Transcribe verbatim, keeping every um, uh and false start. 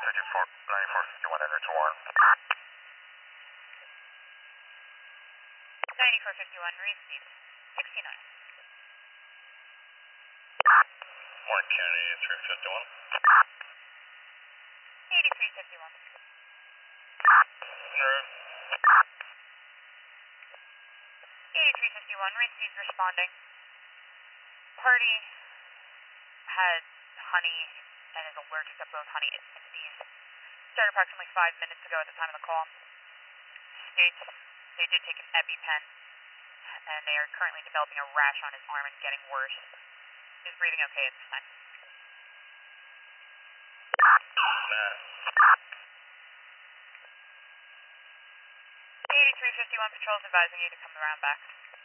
ninety-four fifty-one enter to warn. ninety-four fifty-one, receive. sixty-nine. Morning, Kennedy, eighty-three fifty-one. eighty-three fifty-one. eighty-three fifty-one, receive, responding. Party has honey and is allergic to both honey and bees. Started approximately five minutes ago at the time of the call. States they did take an EpiPen, and they are currently developing a rash on his arm and getting worse. He's breathing okay at this time. Nah. eighty-three fifty-one, patrol's advising you to come around back.